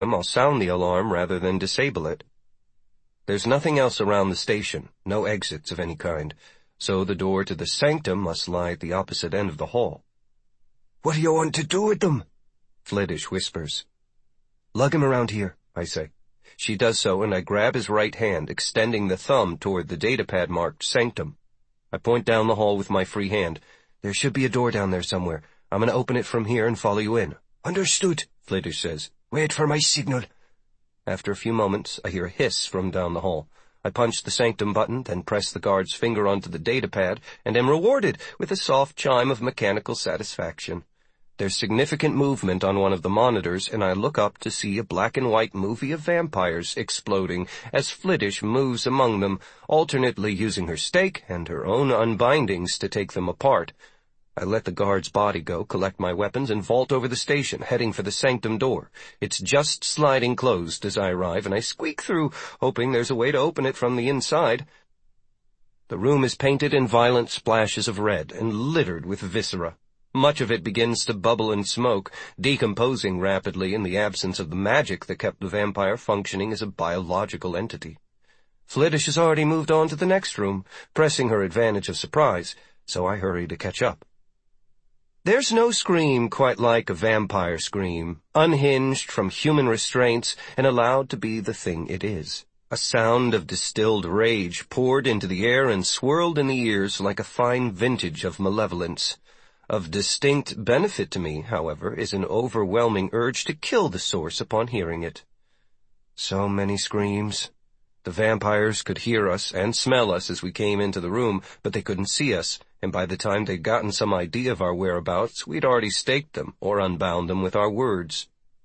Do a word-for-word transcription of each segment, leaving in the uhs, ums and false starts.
I'll sound the alarm rather than disable it. There's nothing else around the station, no exits of any kind, so the door to the sanctum must lie at the opposite end of the hall. "What do you want to do with them?" Flittish whispers. "Lug him around here," I say. She does so, and I grab his right hand, extending the thumb toward the datapad marked sanctum. I point down the hall with my free hand. "There should be a door down there somewhere. I'm going to open it from here and follow you in." "Understood," Flittish says. "Wait for my signal." After a few moments, I hear a hiss from down the hall. I punch the sanctum button, then press the guard's finger onto the datapad, and am rewarded with a soft chime of mechanical satisfaction. There's significant movement on one of the monitors, and I look up to see a black-and-white movie of vampires exploding as Flittish moves among them, alternately using her stake and her own unbindings to take them apart. I let the guard's body go, collect my weapons, and vault over the station, heading for the sanctum door. It's just sliding closed as I arrive, and I squeak through, hoping there's a way to open it from the inside. The room is painted in violent splashes of red and littered with viscera. Much of it begins to bubble and smoke, decomposing rapidly in the absence of the magic that kept the vampire functioning as a biological entity. Flittish has already moved on to the next room, pressing her advantage of surprise, so I hurry to catch up. There's no scream quite like a vampire scream, unhinged from human restraints and allowed to be the thing it is. A sound of distilled rage poured into the air and swirled in the ears like a fine vintage of malevolence. Of distinct benefit to me, however, is an overwhelming urge to kill the source upon hearing it. So many screams. The vampires could hear us and smell us as we came into the room, but they couldn't see us, and by the time they'd gotten some idea of our whereabouts, we'd already staked them or unbound them with our words.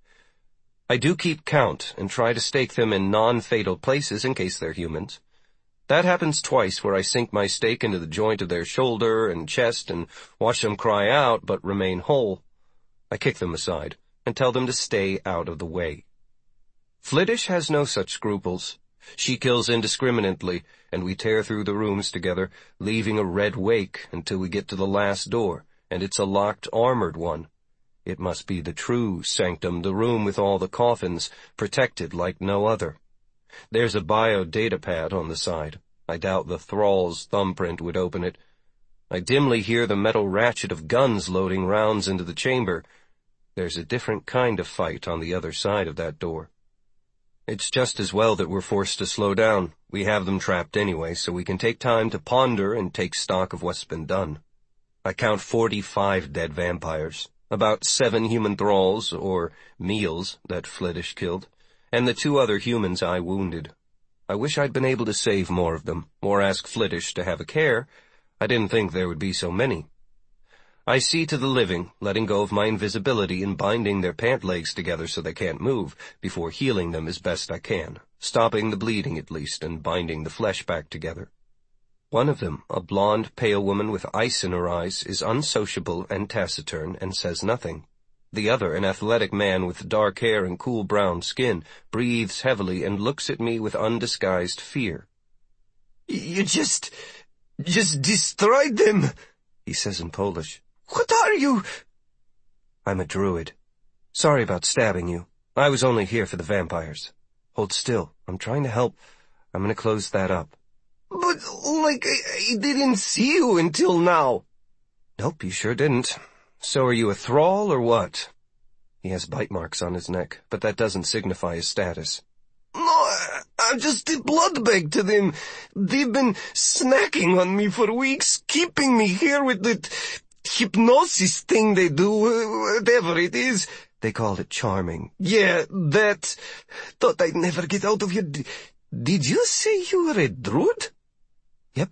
I do keep count and try to stake them in non-fatal places in case they're humans. That happens twice, where I sink my stake into the joint of their shoulder and chest and watch them cry out but remain whole. I kick them aside and tell them to stay out of the way. Flittish has no such scruples. She kills indiscriminately, and we tear through the rooms together, leaving a red wake until we get to the last door, and it's a locked, armored one. It must be the true sanctum, the room with all the coffins, protected like no other. There's a bio-data pad on the side. I doubt the thrall's thumbprint would open it. I dimly hear the metal ratchet of guns loading rounds into the chamber. There's a different kind of fight on the other side of that door. It's just as well that we're forced to slow down. We have them trapped anyway, so we can take time to ponder and take stock of what's been done. I count forty-five dead vampires, about seven human thralls, or meals, that Flittish killed, and the two other humans I wounded. I wish I'd been able to save more of them, or ask Flittish to have a care. I didn't think there would be so many. I see to the living, letting go of my invisibility and binding their pant legs together so they can't move, before healing them as best I can, stopping the bleeding at least, and binding the flesh back together. One of them, a blonde, pale woman with ice in her eyes, is unsociable and taciturn and says nothing. The other, an athletic man with dark hair and cool brown skin, breathes heavily and looks at me with undisguised fear. "You just... just destroyed them," he says in Polish. "What are you?" "I'm a druid. Sorry about stabbing you. I was only here for the vampires. Hold still. I'm trying to help. I'm going to close that up." "But, like, I, I didn't see you until now." "Nope, you sure didn't. So are you a thrall or what?" He has bite marks on his neck, but that doesn't signify his status. "No, I, I'm just a blood bag to them. They've been snacking on me for weeks, keeping me here with that hypnosis thing they do, whatever it is." They called it charming. "Yeah, that. Thought I'd never get out of here. D- did you say you were a druid?" "Yep."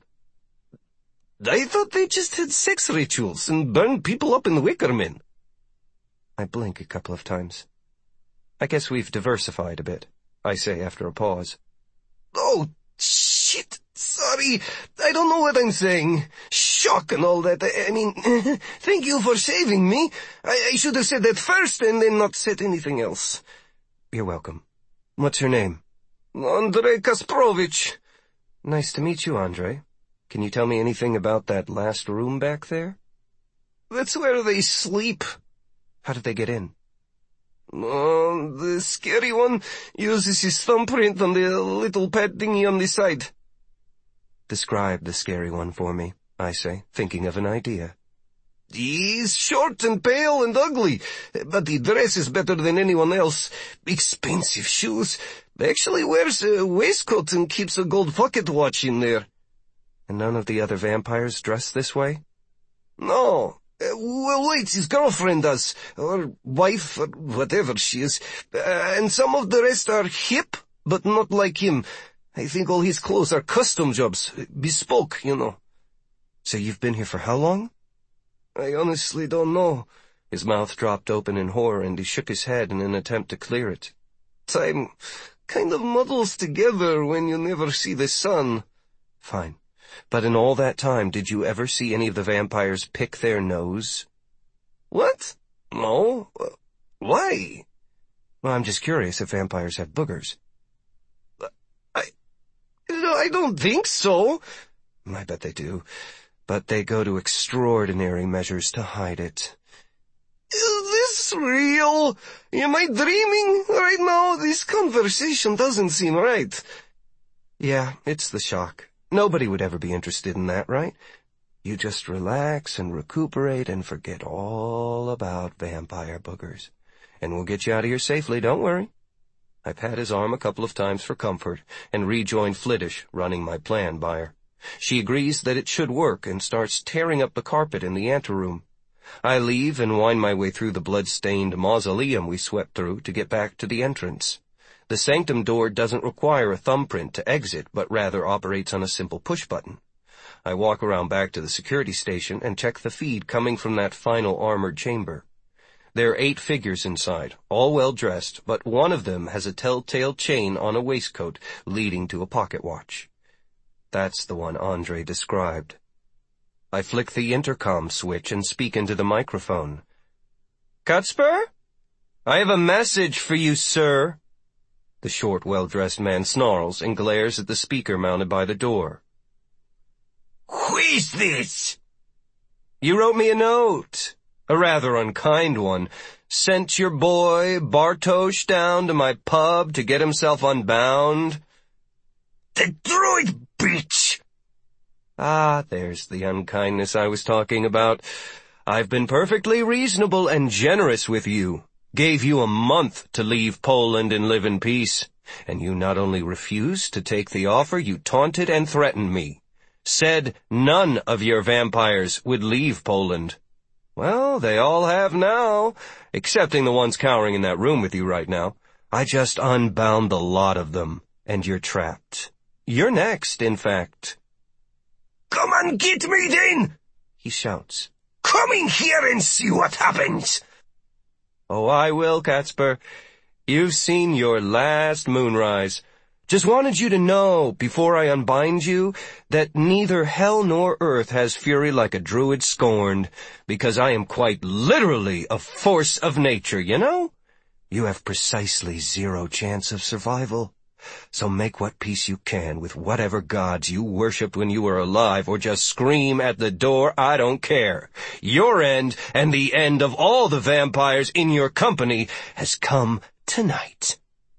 "I thought they just had sex rituals and burned people up in Wickerman." I blink a couple of times. "I guess we've diversified a bit," I say after a pause. "Oh, shit. Sorry. I don't know what I'm saying. Shock and all that. I, I mean, thank you for saving me. I, I should have said that first and then not said anything else." "You're welcome. What's your name?" "Andrei Kasparovich." "Nice to meet you, Andrei. Can you tell me anything about that last room back there?" "That's where they sleep." "How did they get in?" Uh, the scary one uses his thumbprint on the little pad thingy on the side. Describe the scary one for me, I say, thinking of an idea. He's short and pale and ugly, but he dresses better than anyone else. Expensive shoes. Actually wears a waistcoat and keeps a gold pocket watch in there. And none of the other vampires dress this way? No. Uh, well, wait, his girlfriend does. Or wife, or whatever she is. Uh, and some of the rest are hip, but not like him. I think all his clothes are custom jobs. Bespoke, you know. So you've been here for how long? I honestly don't know. His mouth dropped open in horror, and he shook his head in an attempt to clear it. Time kind of muddles together when you never see the sun. Fine. But in all that time, did you ever see any of the vampires pick their nose? What? No. Uh, why? Well, I'm just curious if vampires have boogers. I... I don't think so. I bet they do. But they go to extraordinary measures to hide it. Is this real? Am I dreaming right now? This conversation doesn't seem right. Yeah, it's the shock. Nobody would ever be interested in that, right? You just relax and recuperate and forget all about vampire boogers. And we'll get you out of here safely, don't worry. I pat his arm a couple of times for comfort and rejoin Flittish, running my plan by her. She agrees that it should work and starts tearing up the carpet in the anteroom. I leave and wind my way through the blood-stained mausoleum we swept through to get back to the entrance. The sanctum door doesn't require a thumbprint to exit, but rather operates on a simple push-button. I walk around back to the security station and check the feed coming from that final armored chamber. There are eight figures inside, all well-dressed, but one of them has a telltale chain on a waistcoat leading to a pocket watch. That's the one Andre described. I flick the intercom switch and speak into the microphone. "Cuthbert? I have a message for you, sir." The short, well-dressed man snarls and glares at the speaker mounted by the door. "Who is this?" "You wrote me a note. A rather unkind one. Sent your boy Bartosz down to my pub to get himself unbound." "The droid bitch!" Ah, there's the unkindness I was talking about. I've been perfectly reasonable and generous with you. Gave you a month to leave Poland and live in peace. And you not only refused to take the offer, you taunted and threatened me. Said none of your vampires would leave Poland. Well, they all have now, excepting the ones cowering in that room with you right now. I just unbound the lot of them, and you're trapped. You're next, in fact. "Come and get me then!" he shouts. "Come in here and see what happens." Oh, I will, Catsper. You've seen your last moonrise. Just wanted you to know, before I unbind you, that neither hell nor earth has fury like a druid scorned, because I am quite literally a force of nature, you know? You have precisely zero chance of survival. So make what peace you can with whatever gods you worshipped when you were alive, or just scream at the door, I don't care. Your end, and the end of all the vampires in your company, has come tonight.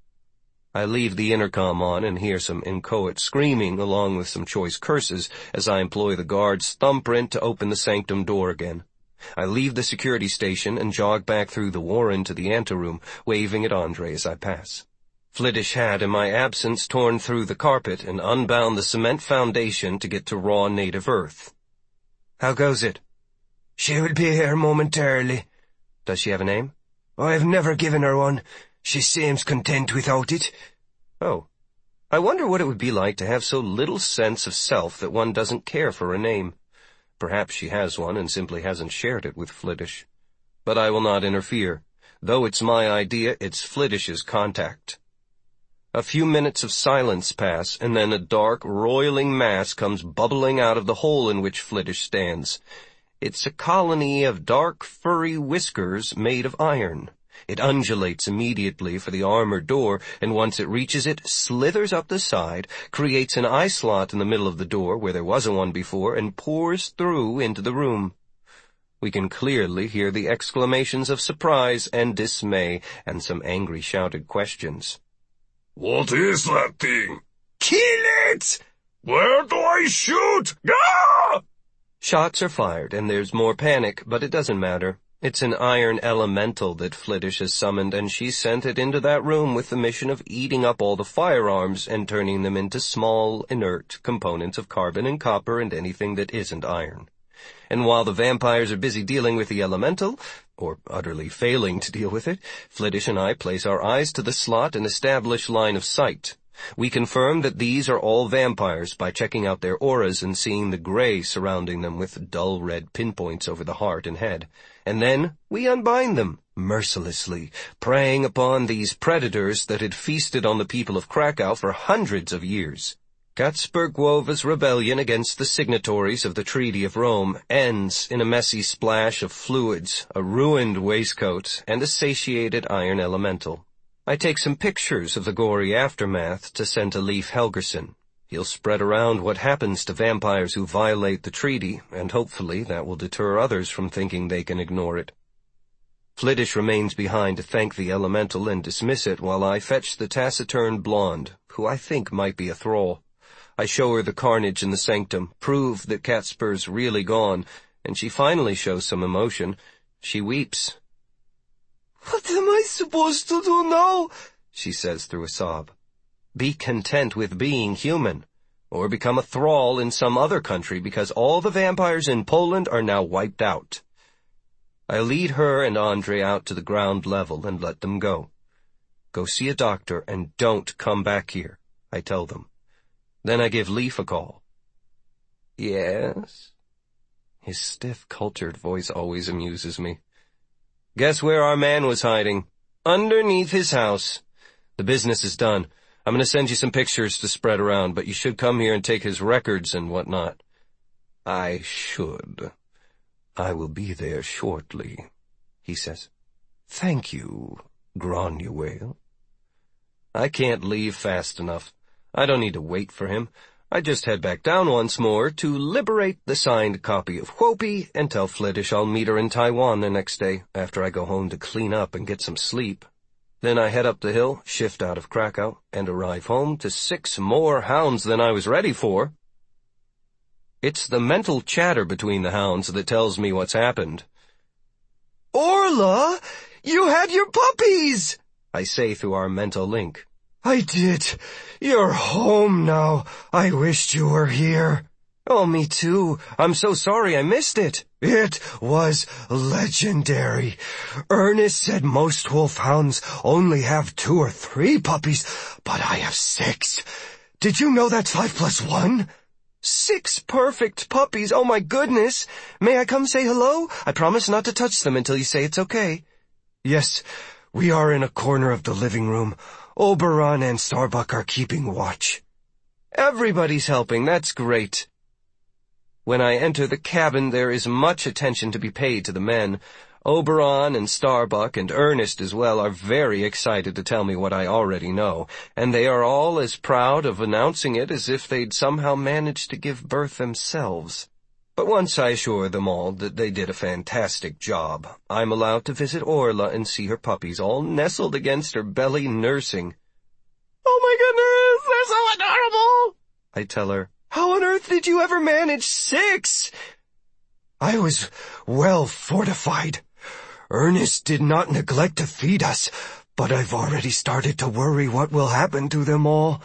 I leave the intercom on and hear some inchoate screaming along with some choice curses as I employ the guard's thumbprint to open the sanctum door again. I leave the security station and jog back through the warren to the anteroom, waving at Andre as I pass. Flittish had, in my absence, torn through the carpet and unbound the cement foundation to get to raw native earth. How goes it? "She will be here momentarily." Does she have a name? "I've never given her one. She seems content without it." Oh. I wonder what it would be like to have so little sense of self that one doesn't care for a name. Perhaps she has one and simply hasn't shared it with Flittish. But I will not interfere. Though it's my idea, it's Flittish's contact. A few minutes of silence pass, and then a dark, roiling mass comes bubbling out of the hole in which Flittish stands. It's a colony of dark, furry whiskers made of iron. It undulates immediately for the armored door, and once it reaches it, slithers up the side, creates an eye slot in the middle of the door where there wasn't one before, and pours through into the room. We can clearly hear the exclamations of surprise and dismay and some angry shouted questions. What is that thing? Kill it! Where do I shoot? Ah! Shots are fired, and there's more panic, but it doesn't matter. It's an iron elemental that Flittish has summoned, and she sent it into that room with the mission of eating up all the firearms and turning them into small, inert components of carbon and copper and anything that isn't iron. And while the vampires are busy dealing with the elemental, or utterly failing to deal with it, Flittish and I place our eyes to the slot and establish line of sight. We confirm that these are all vampires by checking out their auras and seeing the gray surrounding them with dull red pinpoints over the heart and head. And then we unbind them, mercilessly, preying upon these predators that had feasted on the people of Krakow for hundreds of years. Katzberg-Wova's rebellion against the signatories of the Treaty of Rome ends in a messy splash of fluids, a ruined waistcoat, and a satiated iron elemental. I take some pictures of the gory aftermath to send to Leif Helgerson. He'll spread around what happens to vampires who violate the treaty, and hopefully that will deter others from thinking they can ignore it. Flittish remains behind to thank the elemental and dismiss it while I fetch the taciturn blonde, who I think might be a thrall. I show her the carnage in the sanctum, prove that Katzberg's really gone, and she finally shows some emotion. She weeps. "What am I supposed to do now?" she says through a sob. Be content with being human, or become a thrall in some other country because all the vampires in Poland are now wiped out. I lead her and Andre out to the ground level and let them go. Go see a doctor and don't come back here, I tell them. Then I give Leif a call. Yes? His stiff, cultured voice always amuses me. Guess where our man was hiding? Underneath his house. The business is done. I'm going to send you some pictures to spread around, but you should come here and take his records and whatnot. I should. I will be there shortly, he says. Thank you, Granuaile. I can't leave fast enough. I don't need to wait for him. I just head back down once more to liberate the signed copy of Whoopi and tell Flittish I'll meet her in Taiwan the next day after I go home to clean up and get some sleep. Then I head up the hill, shift out of Krakow, and arrive home to six more hounds than I was ready for. It's the mental chatter between the hounds that tells me what's happened. "Orla, you had your puppies!" I say through our mental link. "I did. You're home now. I wished you were here." Oh, me too. I'm so sorry I missed it. It was legendary. Ernest said most wolfhounds only have two or three puppies, but I have six. Did you know that's five plus one? Six perfect puppies. Oh, my goodness. May I come say hello? I promise not to touch them until you say it's okay. Yes, we are in a corner of the living room. Oberon and Starbuck are keeping watch. Everybody's helping. That's great. When I enter the cabin, there is much attention to be paid to the men. Oberon and Starbuck and Ernest as well are very excited to tell me what I already know, and they are all as proud of announcing it as if they'd somehow managed to give birth themselves. But once I assure them all that they did a fantastic job, I'm allowed to visit Orla and see her puppies all nestled against her belly nursing. "Oh my goodness, they're so adorable!" I tell her. "How on earth did you ever manage six?" "I was well fortified. Ernest did not neglect to feed us, but I've already started to worry what will happen to them all."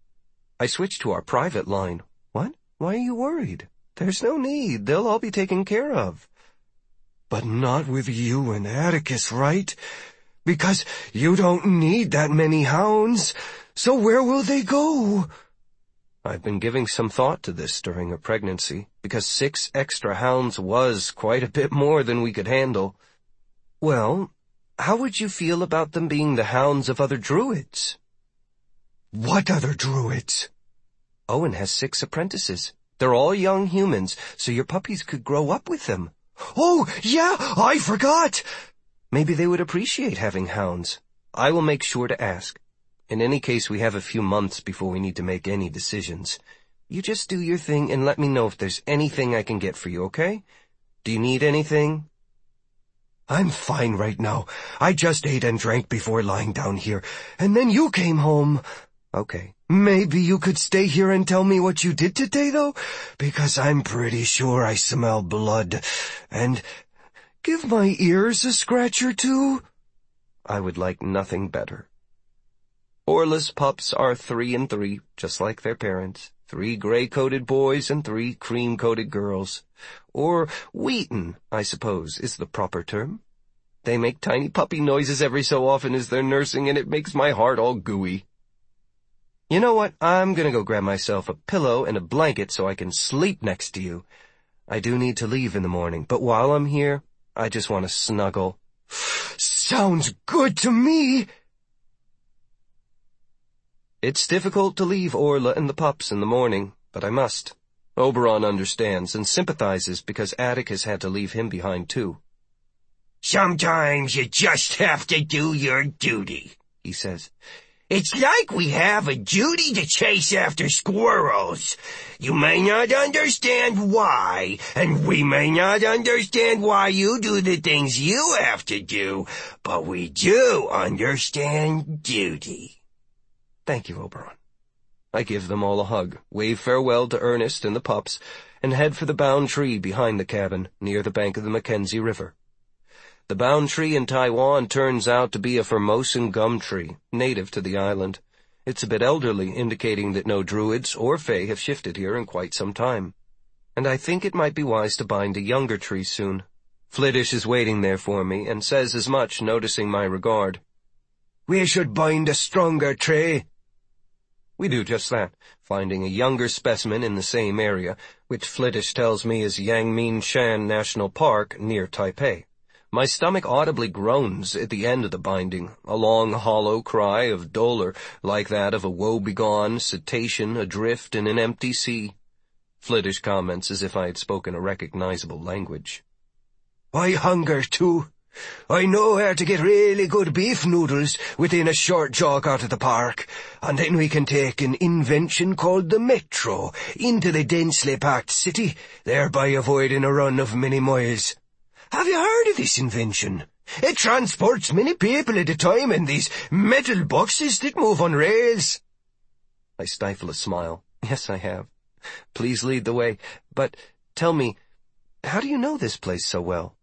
I switch to our private line. What? Why are you worried? There's no need. They'll all be taken care of. "But not with you and Atticus, right? Because you don't need that many hounds. So where will they go?" I've been giving some thought to this during her pregnancy, because six extra hounds was quite a bit more than we could handle. Well, how would you feel about them being the hounds of other druids? "What other druids?" Owen has six apprentices. They're all young humans, so your puppies could grow up with them. "Oh, yeah, I forgot!" Maybe they would appreciate having hounds. I will make sure to ask. In any case, we have a few months before we need to make any decisions. You just do your thing and let me know if there's anything I can get for you, okay? Do you need anything? I'm fine right now. I just ate and drank before lying down here, and then you came home. Okay. Maybe you could stay here and tell me what you did today, though? Because I'm pretty sure I smell blood. And give my ears a scratch or two. I would like nothing better. Orla's pups are three and three, just like their parents. Three gray-coated boys and three cream-coated girls. Or wheaten, I suppose, is the proper term. They make tiny puppy noises every so often as they're nursing, and it makes my heart all gooey. You know what? I'm gonna go grab myself a pillow and a blanket so I can sleep next to you. I do need to leave in the morning, but while I'm here, I just want to snuggle. Sounds good to me! It's difficult to leave Orla and the pups in the morning, but I must. Oberon understands and sympathizes because Attic has had to leave him behind too. Sometimes you just have to do your duty, he says. It's like we have a duty to chase after squirrels. You may not understand why, and we may not understand why you do the things you have to do, but we do understand duty. Thank you, Oberon. I give them all a hug, wave farewell to Ernest and the pups, and head for the bound tree behind the cabin, near the bank of the Mackenzie River. The bound tree in Taiwan turns out to be a Formosan gum tree, native to the island. It's a bit elderly, indicating that no druids or fae have shifted here in quite some time. And I think it might be wise to bind a younger tree soon. Flittish is waiting there for me, and says as much, noticing my regard. We should bind a stronger tree. We do just that, finding a younger specimen in the same area, which Flittish tells me is Yangming Shan National Park near Taipei. My stomach audibly groans at the end of the binding, a long hollow cry of dolor like that of a woe-begone cetacean adrift in an empty sea. Flittish comments as if I had spoken a recognizable language. I hunger too. I know where to get really good beef noodles within a short jog out of the park, and then we can take an invention called the Metro into the densely packed city, thereby avoiding a run of many miles. Have you heard of this invention? It transports many people at a time in these metal boxes that move on rails. I stifle a smile. Yes, I have. Please lead the way. But tell me, how do you know this place so well?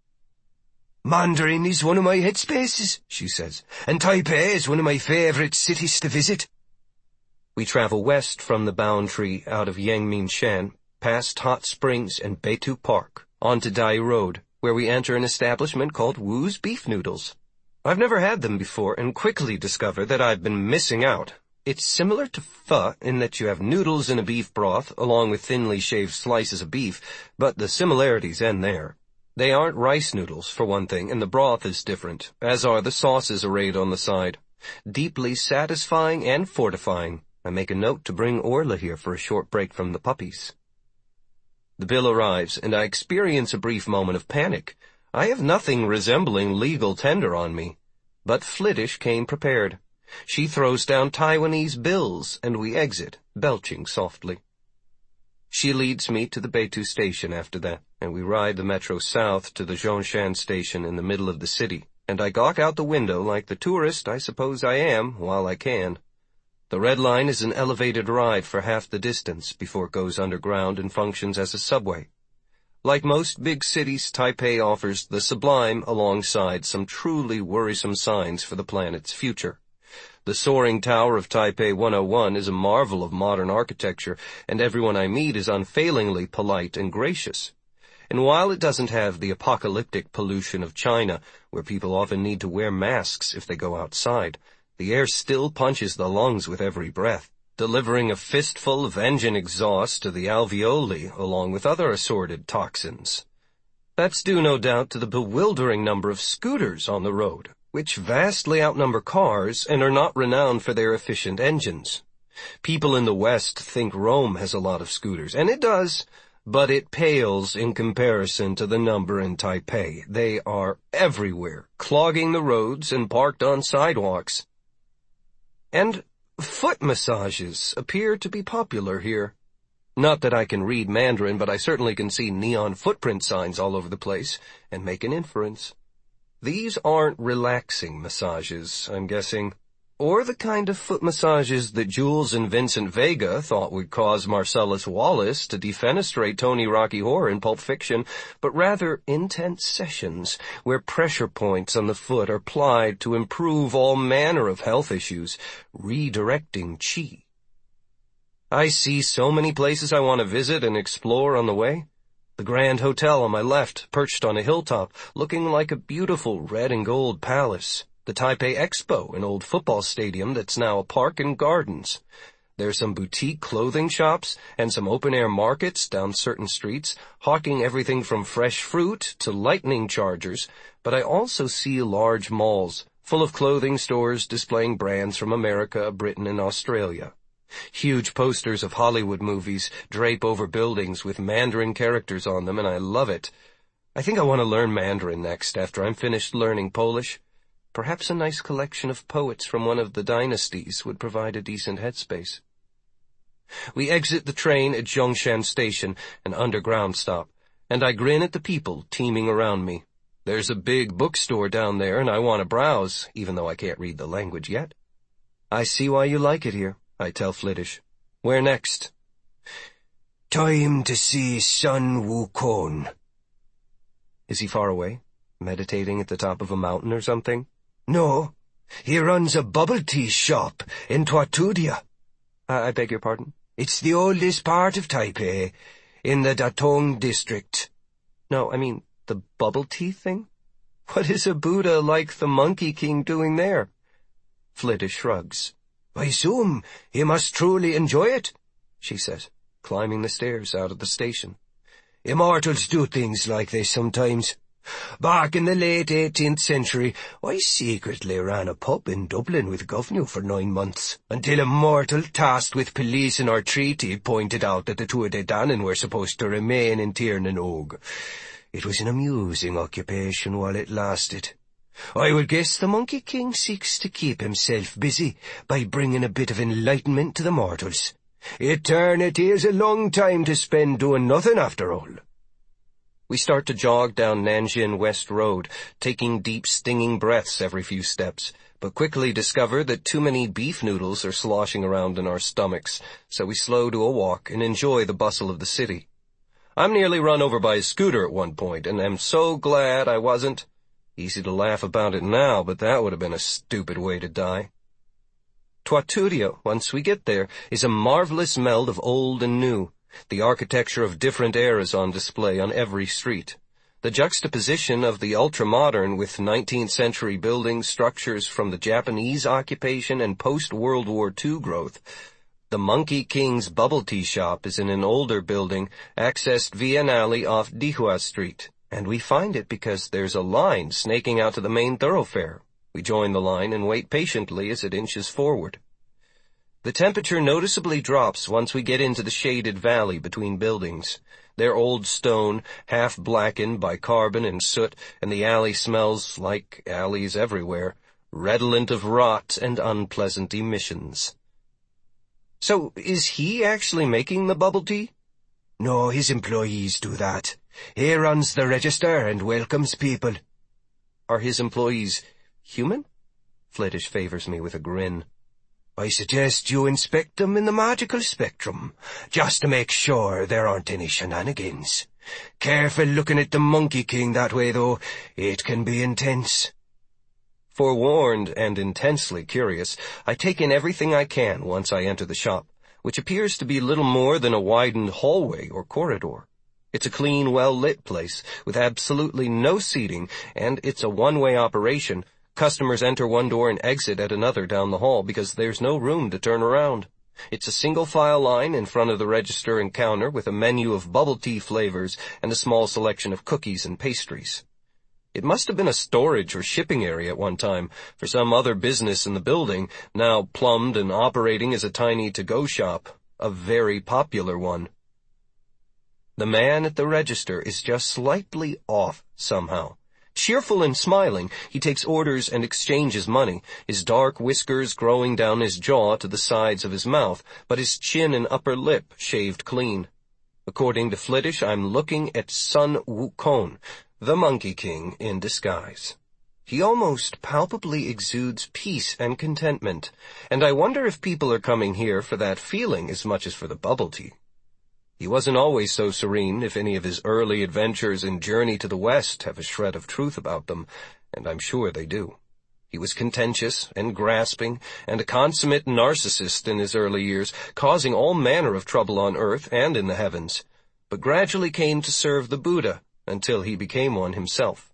Mandarin is one of my headspaces, she says, and Taipei is one of my favorite cities to visit. We travel west from the bound tree out of Yangming Shan, past Hot Springs and Beitou Park, onto Dai Road, where we enter an establishment called Wu's Beef Noodles. I've never had them before and quickly discover that I've been missing out. It's similar to pho in that you have noodles in a beef broth along with thinly shaved slices of beef, but the similarities end there. They aren't rice noodles, for one thing, and the broth is different, as are the sauces arrayed on the side. Deeply satisfying and fortifying. I make a note to bring Orla here for a short break from the puppies. The bill arrives, and I experience a brief moment of panic. I have nothing resembling legal tender on me. But Flittish came prepared. She throws down Taiwanese bills, and we exit, belching softly. She leads me to the Beitou station after that, and we ride the metro south to the Zhongshan station in the middle of the city, and I gawk out the window like the tourist I suppose I am while I can. The Red Line is an elevated ride for half the distance before it goes underground and functions as a subway. Like most big cities, Taipei offers the sublime alongside some truly worrisome signs for the planet's future. The soaring tower of Taipei one oh one is a marvel of modern architecture, and everyone I meet is unfailingly polite and gracious. And while it doesn't have the apocalyptic pollution of China, where people often need to wear masks if they go outside, the air still punches the lungs with every breath, delivering a fistful of engine exhaust to the alveoli along with other assorted toxins. That's due, no doubt, to the bewildering number of scooters on the road, which vastly outnumber cars and are not renowned for their efficient engines. People in the West think Rome has a lot of scooters, and it does, but it pales in comparison to the number in Taipei. They are everywhere, clogging the roads and parked on sidewalks. And foot massages appear to be popular here. Not that I can read Mandarin, but I certainly can see neon footprint signs all over the place and make an inference. These aren't relaxing massages, I'm guessing. Or the kind of foot massages that Jules and Vincent Vega thought would cause Marcellus Wallace to defenestrate Tony Rocky Horror in Pulp Fiction, but rather intense sessions where pressure points on the foot are plied to improve all manner of health issues, redirecting chi. I see so many places I want to visit and explore on the way. The Grand Hotel on my left, perched on a hilltop, looking like a beautiful red and gold palace. The Taipei Expo, an old football stadium that's now a park and gardens. There's some boutique clothing shops and some open-air markets down certain streets, hawking everything from fresh fruit to lightning chargers, but I also see large malls, full of clothing stores displaying brands from America, Britain, and Australia. Huge posters of Hollywood movies drape over buildings with Mandarin characters on them, and I love it. I think I want to learn Mandarin next after I'm finished learning Polish. Perhaps a nice collection of poets from one of the dynasties would provide a decent headspace. We exit the train at Zhongshan Station, an underground stop, and I grin at the people teeming around me. There's a big bookstore down there, and I want to browse, even though I can't read the language yet. I see why you like it here, I tell Flittish. Where next? Time to see Sun Wukong. Is he far away, meditating at the top of a mountain or something? No, he runs a bubble tea shop in Twatudia. Uh, I beg your pardon? It's the oldest part of Taipei, in the Datong district. No, I mean, the bubble tea thing? What is a Buddha like the Monkey King doing there? Flittish shrugs. I assume he must truly enjoy it, she says, climbing the stairs out of the station. Immortals do things like this sometimes. Back in the late eighteenth century, I secretly ran a pub in Dublin with Governor for nine months, until a mortal tasked with policing our treaty pointed out that the Tuatha De Danann were supposed to remain in Tir na Og. It was an amusing occupation while it lasted. I would guess the Monkey King seeks to keep himself busy by bringing a bit of enlightenment to the mortals. Eternity is a long time to spend doing nothing after all. We start to jog down Nanjing West Road, taking deep, stinging breaths every few steps, but quickly discover that too many beef noodles are sloshing around in our stomachs, so we slow to a walk and enjoy the bustle of the city. I'm nearly run over by a scooter at one point, and am so glad I wasn't. Easy to laugh about it now, but that would have been a stupid way to die. Twatudia, once we get there, is a marvelous meld of old and new. The architecture of different eras on display on every street. The juxtaposition of the ultra-modern with nineteenth century building structures from the Japanese occupation and post-World War Two growth. The Monkey King's bubble tea shop is in an older building accessed via an alley off Dihua Street, and we find it because there's a line snaking out to the main thoroughfare. We join the line and wait patiently as it inches forward. The temperature noticeably drops once we get into the shaded valley between buildings. They're old stone, half blackened by carbon and soot, and the alley smells like alleys everywhere, redolent of rot and unpleasant emissions. So, is he actually making the bubble tea? No, his employees do that. He runs the register and welcomes people. Are his employees human? Flittish favors me with a grin. I suggest you inspect them in the magical spectrum, just to make sure there aren't any shenanigans. Careful looking at the Monkey King that way, though. It can be intense. Forewarned and intensely curious, I take in everything I can once I enter the shop, which appears to be little more than a widened hallway or corridor. It's a clean, well-lit place, with absolutely no seating, and it's a one-way operation. Customers enter one door and exit at another down the hall because there's no room to turn around. It's a single file line in front of the register and counter with a menu of bubble tea flavors and a small selection of cookies and pastries. It must have been a storage or shipping area at one time for some other business in the building, now plumbed and operating as a tiny to-go shop, a very popular one. The man at the register is just slightly off somehow. Cheerful and smiling, he takes orders and exchanges money, his dark whiskers growing down his jaw to the sides of his mouth, but his chin and upper lip shaved clean. According to Flittish, I'm looking at Sun Wukong, the Monkey King in disguise. He almost palpably exudes peace and contentment, and I wonder if people are coming here for that feeling as much as for the bubble tea. He wasn't always so serene, if any of his early adventures and journey to the West have a shred of truth about them, and I'm sure they do. He was contentious and grasping, and a consummate narcissist in his early years, causing all manner of trouble on earth and in the heavens, but gradually came to serve the Buddha until he became one himself.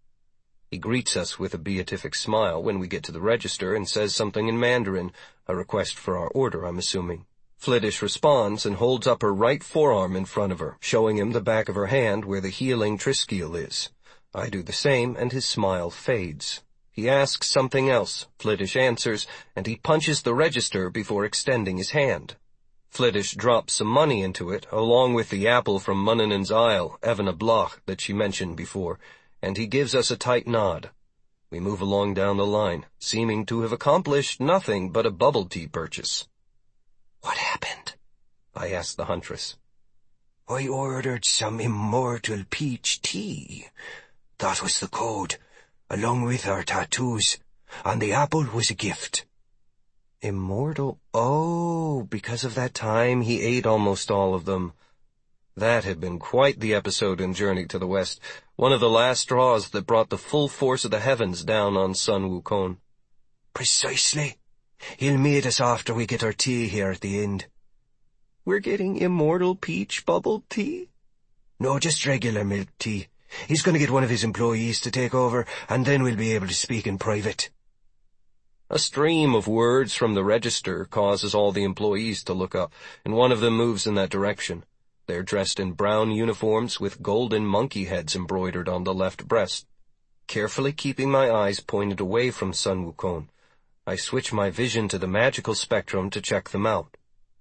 He greets us with a beatific smile when we get to the register and says something in Mandarin, a request for our order, I'm assuming. Flittish responds and holds up her right forearm in front of her, showing him the back of her hand where the healing triskele is. I do the same, and his smile fades. He asks something else, Flittish answers, and he punches the register before extending his hand. Flittish drops some money into it, along with the apple from Munnenen's Isle, Evana Bloch, that she mentioned before, and he gives us a tight nod. We move along down the line, seeming to have accomplished nothing but a bubble tea purchase. "What happened?" I asked the huntress. "I ordered some immortal peach tea. That was the code, along with our tattoos, and the apple was a gift." Immortal? Oh, because of that time he ate almost all of them. That had been quite the episode in Journey to the West, one of the last straws that brought the full force of the heavens down on Sun Wukong. "Precisely. He'll meet us after we get our tea here at the end." "We're getting immortal peach bubble tea?" "No, just regular milk tea. He's going to get one of his employees to take over, and then we'll be able to speak in private." A stream of words from the register causes all the employees to look up, and one of them moves in that direction. They're dressed in brown uniforms with golden monkey heads embroidered on the left breast. Carefully keeping my eyes pointed away from Sun Wukong, I switch my vision to the magical spectrum to check them out.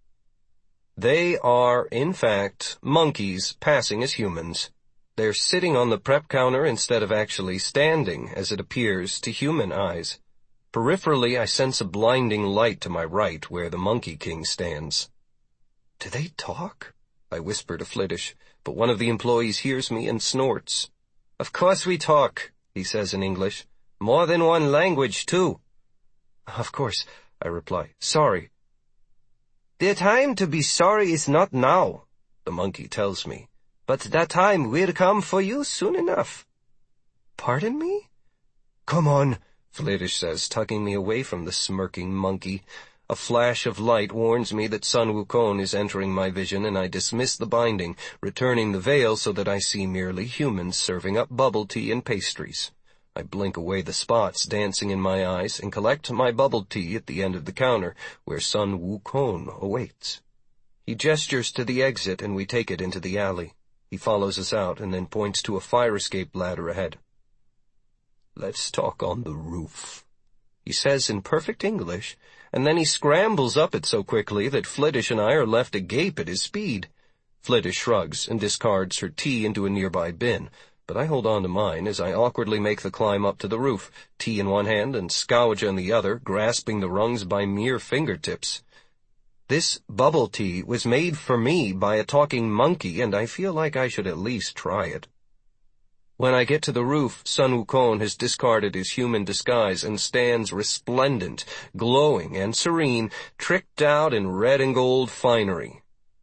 They are, in fact, monkeys passing as humans. They're sitting on the prep counter instead of actually standing, as it appears to human eyes. Peripherally, I sense a blinding light to my right, where the Monkey King stands. "Do they talk?" I whisper to Flittish, but one of the employees hears me and snorts. "Of course we talk," he says in English. "More than one language, too." "Of course," I reply. "Sorry." "The time to be sorry is not now," the monkey tells me, "but that time will come for you soon enough." "Pardon me?" "Come on," Flittish says, tugging me away from the smirking monkey. A flash of light warns me that Sun Wukong is entering my vision, and I dismiss the binding, returning the veil so that I see merely humans serving up bubble tea and pastries. I blink away the spots dancing in my eyes and collect my bubble tea at the end of the counter, where Sun Wukong awaits. He gestures to the exit, and we take it into the alley. He follows us out and then points to a fire escape ladder ahead. "Let's talk on the roof," he says in perfect English, and then he scrambles up it so quickly that Flittish and I are left agape at his speed. Flittish shrugs and discards her tea into a nearby bin, but I hold on to mine as I awkwardly make the climb up to the roof, tea in one hand and Scowja in the other, grasping the rungs by mere fingertips. This bubble tea was made for me by a talking monkey, and I feel like I should at least try it. When I get to the roof, Sun Wukong has discarded his human disguise and stands resplendent, glowing, and serene, tricked out in red and gold finery.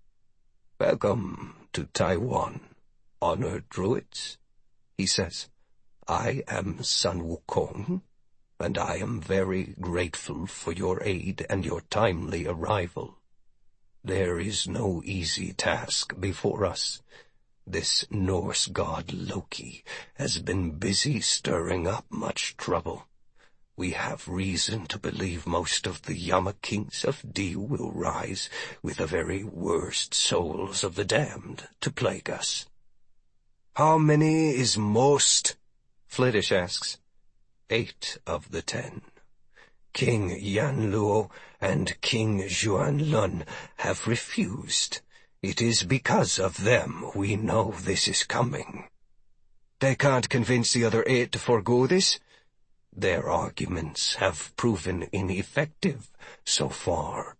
"Welcome to Taiwan, honored druids," he says. "I am Sun Wukong, and I am very grateful for your aid and your timely arrival. There is no easy task before us. This Norse god Loki has been busy stirring up much trouble. We have reason to believe most of the Yama Kings of Di will rise with the very worst souls of the damned to plague us." "How many is most?" Flittish asks. "Eight of the ten. King Yanluo and King Xuanlun have refused. It is because of them we know this is coming." "They can't convince the other eight to forego this?" "Their arguments have proven ineffective so far."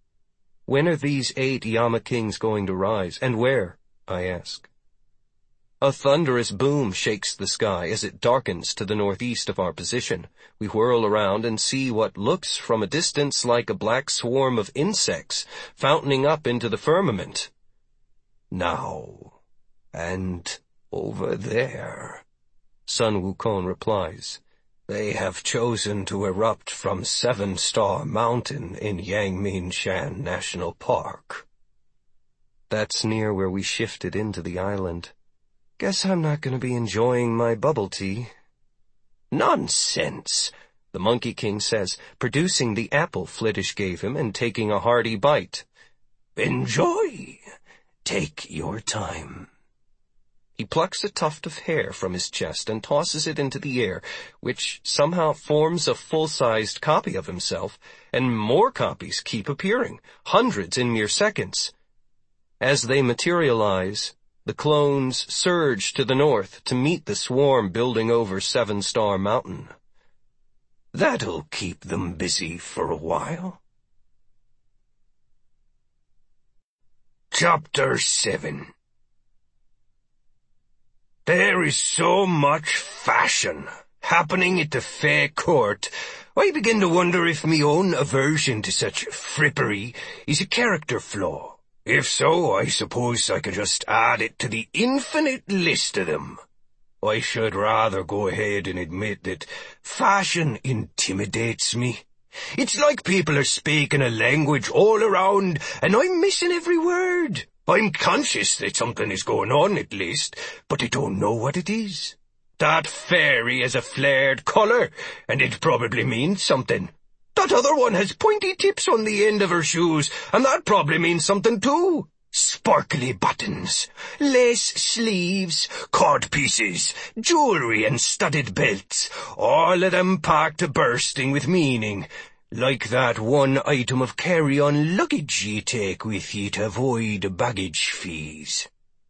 "When are these eight Yama Kings going to rise, and where?" I ask. A thunderous boom shakes the sky as it darkens to the northeast of our position. We whirl around and see what looks from a distance like a black swarm of insects fountaining up into the firmament. Now, and over there, Sun Wukong replies, they have chosen to erupt from Seven Star Mountain in Yangmingshan National Park. That's near where we shifted into the island. Guess I'm not going to be enjoying my bubble tea. Nonsense, the Monkey King says, producing the apple Flittish gave him and taking a hearty bite. Enjoy. Take your time. He plucks a tuft of hair from his chest and tosses it into the air, which somehow forms a full-sized copy of himself, and more copies keep appearing, hundreds in mere seconds. As they materialize, the clones surge to the north to meet the swarm building over Seven Star Mountain. That'll keep them busy for a while. Chapter seven. There is so much fashion happening at the Fey Court, I begin to wonder if me own aversion to such frippery is a character flaw. If so, I suppose I could just add it to the infinite list of them. I should rather go ahead and admit that fashion intimidates me. It's like people are speaking a language all around, and I'm missing every word. I'm conscious that something is going on, at least, but I don't know what it is. That fairy has a flared collar, and it probably means something. That other one has pointy tips on the end of her shoes, and that probably means something too. Sparkly buttons, lace sleeves, codpieces, jewelry and studded belts, all of them packed to bursting with meaning, like that one item of carry-on luggage ye take with ye to avoid baggage fees.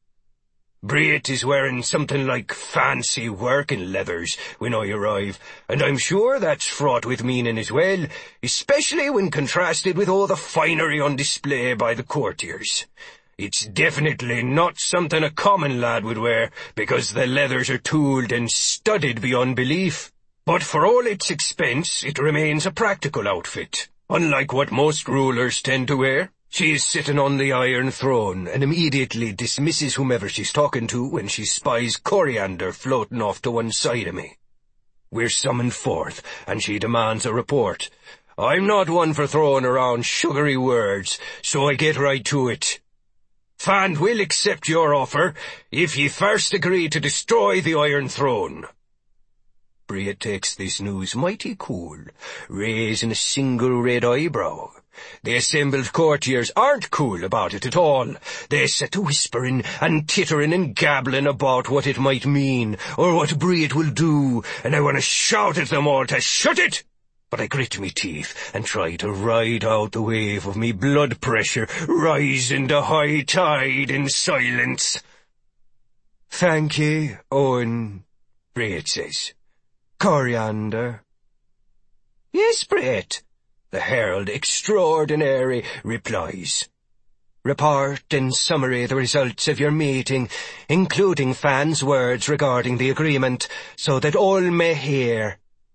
Briet is wearing something like fancy working leathers when I arrive, and I'm sure that's fraught with meaning as well, especially when contrasted with all the finery on display by the courtiers. It's definitely not something a common lad would wear, because the leathers are tooled and studded beyond belief. But for all its expense, it remains a practical outfit, unlike what most rulers tend to wear. She is sitting on the Iron Throne and immediately dismisses whomever she's talking to when she spies Coriander floating off to one side of me. We're summoned forth, and she demands a report. I'm not one for throwing around sugary words, so I get right to it. Fan will accept your offer if ye first agree to destroy the Iron Throne. Briet takes this news mighty cool, raising a single red eyebrow. The assembled courtiers aren't cool about it at all. They set to whispering and tittering and gabbling about what it might mean, or what Briet will do, and I want to shout at them all to shut it! But I grit me teeth and try to ride out the wave of me blood pressure rising to high tide in silence. Thank ye, Owen, Briet says. Coriander. Yes, Briet, the Herald Extraordinary replies. Report in summary the results of your meeting, including Fan's words regarding the agreement, so that all may hear.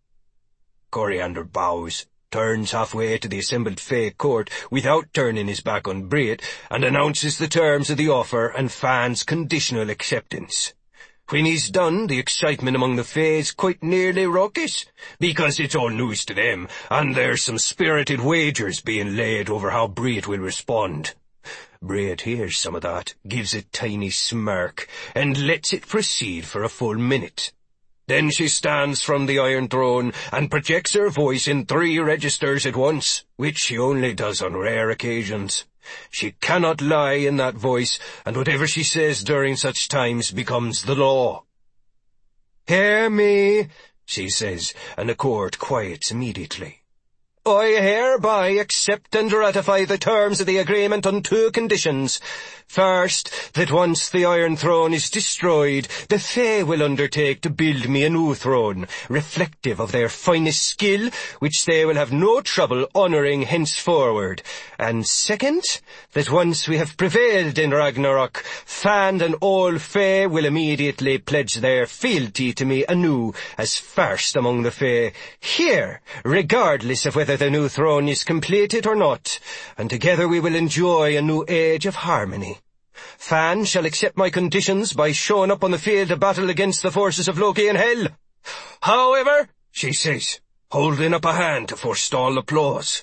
Coriander bows, turns halfway to the assembled Fey court without turning his back on Briet, and announces the terms of the offer and Fan's conditional acceptance. When he's done, the excitement among the Fays quite nearly raucous, because it's all news to them, and there's some spirited wagers being laid over how Briet will respond. Briet hears some of that, gives a tiny smirk, and lets it proceed for a full minute. Then she stands from the Iron Throne and projects her voice in three registers at once, which she only does on rare occasions. She cannot lie in that voice, and whatever she says during such times becomes the law. Hear me, she says, and the court quiets immediately. I hereby accept and ratify the terms of the agreement on two conditions. First, that once the Iron Throne is destroyed, the Fae will undertake to build me a new throne, reflective of their finest skill, which they will have no trouble honouring henceforward. And second, that once we have prevailed in Ragnarok, Fan and all Fae will immediately pledge their fealty to me anew as first among the Fae, here, regardless of whether the new throne is completed or not, and together we will enjoy a new age of harmony. Fan shall accept my conditions by showing up on the field of battle against the forces of Loki and Hel. However, she says, holding up a hand to forestall applause,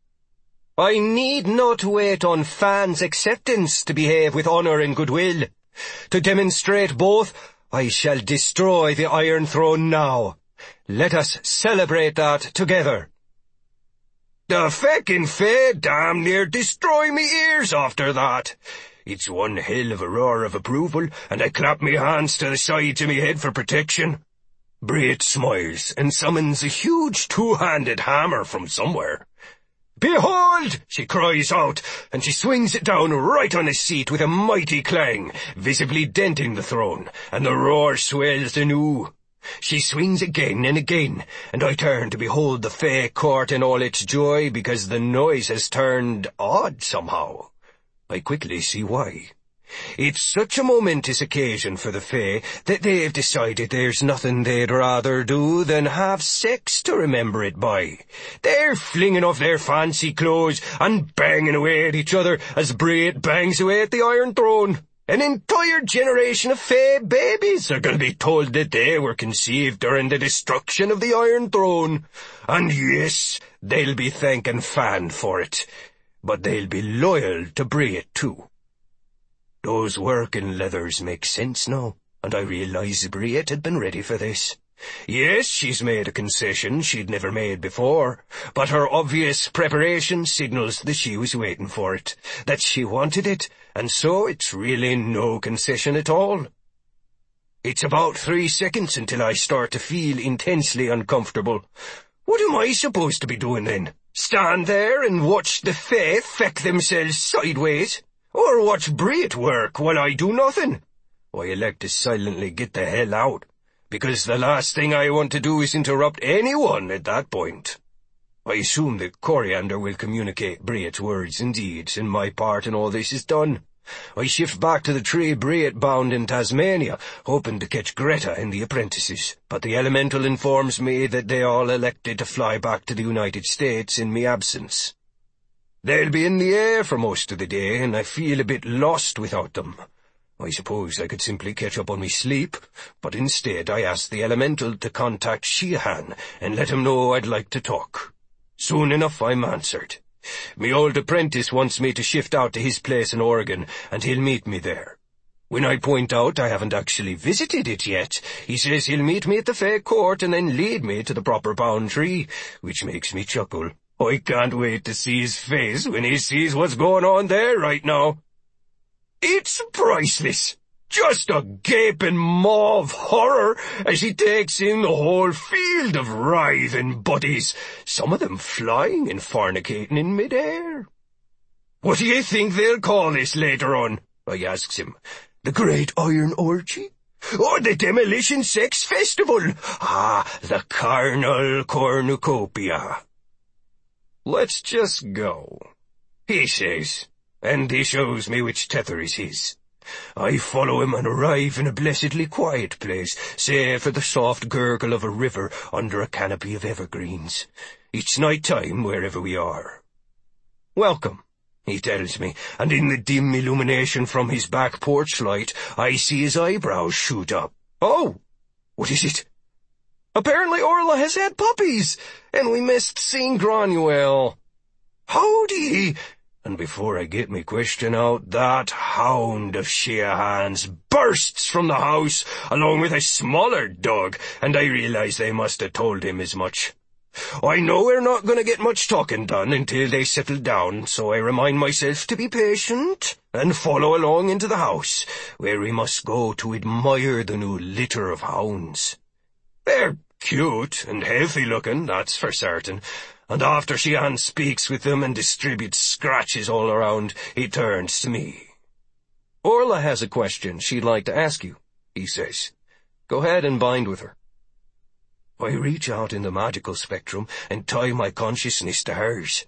I need not wait on Fan's acceptance to behave with honour and goodwill. To demonstrate both, I shall destroy the Iron Throne now. Let us celebrate that together. The feckin' Fae damn near destroy me ears after that. It's one hell of a roar of approval, and I clap me hands to the sides of me head for protection. Brit smiles and summons a huge two-handed hammer from somewhere. Behold! She cries out, and she swings it down right on his seat with a mighty clang, visibly denting the throne, and the roar swells anew. She swings again and again, and I turn to behold the Fae court in all its joy, because the noise has turned odd somehow. I quickly see why. It's such a momentous occasion for the Fae that they've decided there's nothing they'd rather do than have sex to remember it by. They're flinging off their fancy clothes and banging away at each other as Brit bangs away at the Iron Throne. An entire generation of Fae babies are going to be told that they were conceived during the destruction of the Iron Throne. And yes, they'll be thanking Fan for it. But they'll be loyal to Brit too. Those working leathers make sense now, and I realise Brit had been ready for this. Yes, she's made a concession she'd never made before, but her obvious preparation signals that she was waiting for it, that she wanted it, and so it's really no concession at all. It's about three seconds until I start to feel intensely uncomfortable. What am I supposed to be doing then? Stand there and watch the Fae feck themselves sideways? Or watch Brit work while I do nothing? I elect to silently get the hell out, because the last thing I want to do is interrupt anyone at that point. I assume that Coriander will communicate Brit's words and deeds, and my part in all this is done. I shift back to the tree Brit bound in Tasmania, hoping to catch Greta and the apprentices, but the elemental informs me that they all elected to fly back to the United States in me absence. They'll be in the air for most of the day, and I feel a bit lost without them. I suppose I could simply catch up on me sleep, but instead I asked the elemental to contact Sheehan and let him know I'd like to talk. Soon enough I'm answered. Me old apprentice wants me to shift out to his place in Oregon, and he'll meet me there. When I point out I haven't actually visited it yet, he says he'll meet me at the Fae court and then lead me to the proper boundary, which makes me chuckle. I can't wait to see his face when he sees what's going on there right now. It's priceless. Just a gaping maw of horror as he takes in the whole field of writhing bodies, some of them flying and fornicating in mid-air. What do you think they'll call this later on? I asks him. The Great Iron Orgy? Or the Demolition Sex Festival? Ah, the Carnal Cornucopia. Let's just go, he says, and he shows me which tether is his. I follow him and arrive in a blessedly quiet place, save for the soft gurgle of a river under a canopy of evergreens. It's night time wherever we are. Welcome, he tells me, and in the dim illumination from his back porch light, I see his eyebrows shoot up. Oh, what is it? Apparently Orla has had puppies, and we missed seeing Granuel. Howdy! And before I get me question out, that hound of Sheehan's bursts from the house, along with a smaller dog, and I realize they must have told him as much. I know we're not going to get much talking done until they settle down, so I remind myself to be patient and follow along into the house, where we must go to admire the new litter of hounds. They're cute and healthy looking, that's for certain, and after Shian speaks with them and distributes scratches all around, he turns to me. Orla has a question she'd like to ask you, he says. Go ahead and bind with her. I reach out in the magical spectrum and tie my consciousness to hers.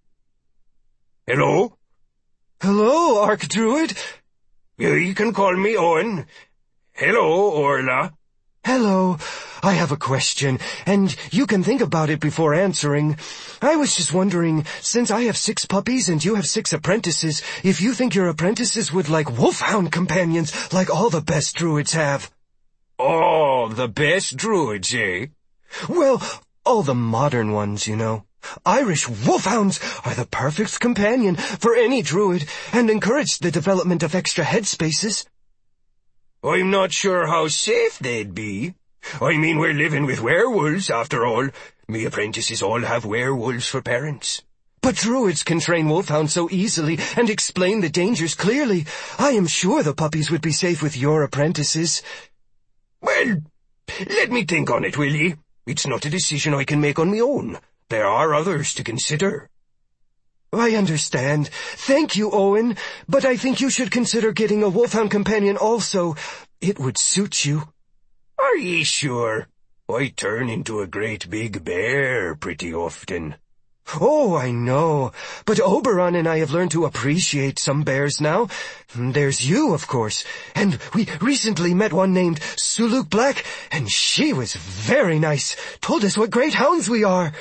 Hello? Hello, Archdruid. You can call me Owen. Hello, Orla. Hello. I have a question, and you can think about it before answering. I was just wondering, since I have six puppies and you have six apprentices, if you think your apprentices would like wolfhound companions like all the best druids have. Oh, the best druids, eh? Well, all the modern ones, you know. Irish wolfhounds are the perfect companion for any druid and encourage the development of extra headspaces. I'm not sure how safe they'd be. I mean, we're living with werewolves, after all. Me apprentices all have werewolves for parents. But druids can train wolfhounds so easily and explain the dangers clearly. I am sure the puppies would be safe with your apprentices. Well, let me think on it, will ye? It's not a decision I can make on my own. There are others to consider. I understand. Thank you, Owen. But I think you should consider getting a wolfhound companion also. It would suit you. Are ye sure? I turn into a great big bear pretty often. Oh, I know. But Oberon and I have learned to appreciate some bears now. There's you, of course. And we recently met one named Suluk Black, and she was very nice. Told us what great hounds we are.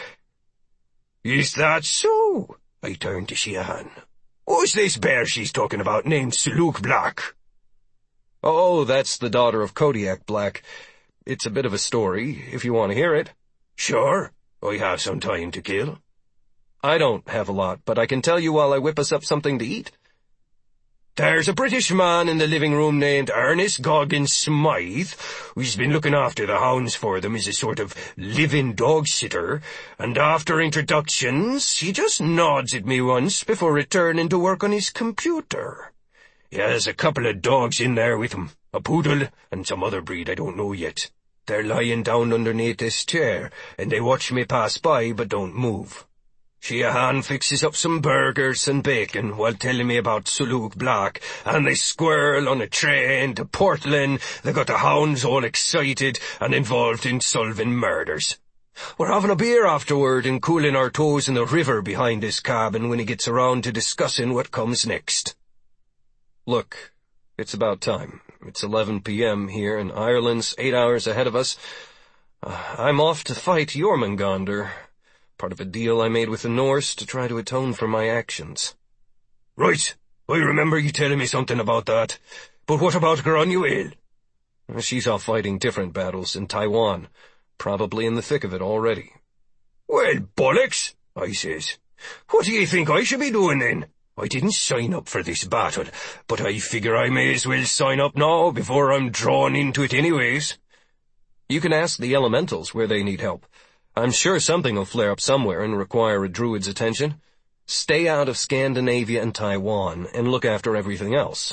Is that so? I turned to Shian. Who's this bear she's talking about named Suluk Black? Oh, that's the daughter of Kodiak Black. It's a bit of a story, if you want to hear it. Sure. I have some time to kill. I don't have a lot, but I can tell you while I whip us up something to eat. There's a British man in the living room named Ernest Goggins Smythe, who's been looking after the hounds for them as a sort of living dog-sitter, and after introductions, he just nods at me once before returning to work on his computer. He has a couple of dogs in there with him, a poodle and some other breed I don't know yet. They're lying down underneath this chair, and they watch me pass by but don't move. Shiahan fixes up some burgers and bacon while telling me about Suluk Black and the squirrel on a train to Portland that got the hounds all excited and involved in solving murders. We're having a beer afterward and cooling our toes in the river behind his cabin when he gets around to discussing what comes next. Look, it's about time. It's eleven p.m. here, and Ireland's eight hours ahead of us. Uh, I'm off to fight Jormungandr. Part of a deal I made with the Norse to try to atone for my actions. Right. I remember you telling me something about that. But what about Granuaile? She's off fighting different battles in Taiwan. Probably in the thick of it already. Well, bollocks, I says. What do you think I should be doing then? I didn't sign up for this battle, but I figure I may as well sign up now before I'm drawn into it anyways. You can ask the elementals where they need help. I'm sure something will flare up somewhere and require a druid's attention. Stay out of Scandinavia and Taiwan and look after everything else.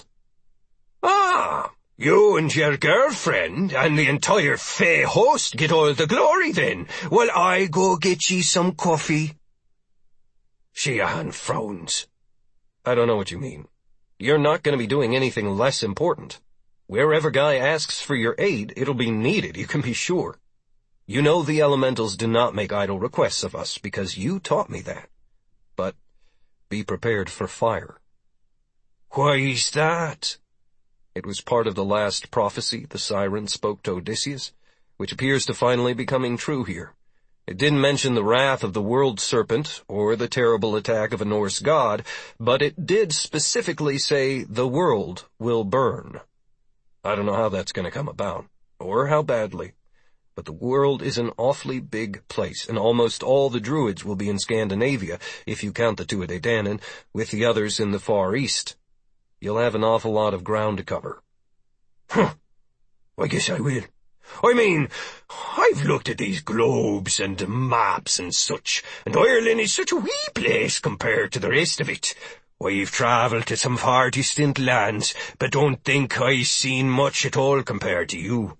Ah, you and your girlfriend and the entire Fey host get all the glory then, while I go get ye some coffee. Shiahan frowns. I don't know what you mean. You're not going to be doing anything less important. Wherever Guy asks for your aid, it'll be needed, you can be sure. You know the elementals do not make idle requests of us, because you taught me that. But be prepared for fire. Why is that? It was part of the last prophecy the siren spoke to Odysseus, which appears to finally be coming true here. It didn't mention the wrath of the world serpent or the terrible attack of a Norse god, but it did specifically say the world will burn. I don't know how that's going to come about, or how badly. But the world is an awfully big place, and almost all the druids will be in Scandinavia, if you count the Tuatha Dé Danann, with the others in the Far East. You'll have an awful lot of ground to cover. Huh. I guess I will. I mean, I've looked at these globes and maps and such, and Ireland is such a wee place compared to the rest of it. I've travelled to some far distant lands, but don't think I've seen much at all compared to you.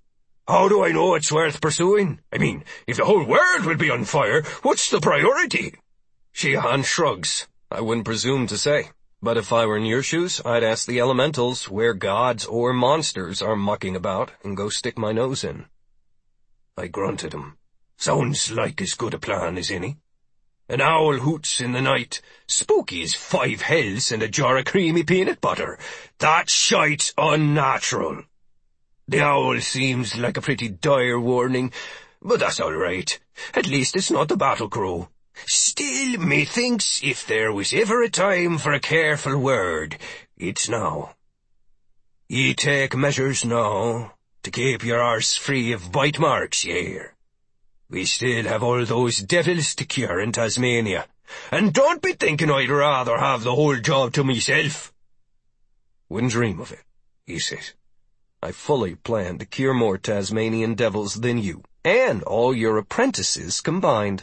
How do I know it's worth pursuing? I mean, if the whole world will be on fire, what's the priority? Shihan shrugs. I wouldn't presume to say. But if I were in your shoes, I'd ask the elementals where gods or monsters are mucking about and go stick my nose in. I grunted him. Sounds like as good a plan as any. An owl hoots in the night. Spooky as five hells and a jar of creamy peanut butter. That shite's unnatural. The owl seems like a pretty dire warning, but that's all right. At least it's not the battle crow. Still, methinks if there was ever a time for a careful word, it's now. Ye take measures now to keep your arse free of bite marks, ye hear. We still have all those devils to cure in Tasmania, and don't be thinking I'd rather have the whole job to myself. Wouldn't dream of it, he said. I fully plan to cure more Tasmanian devils than you, and all your apprentices combined.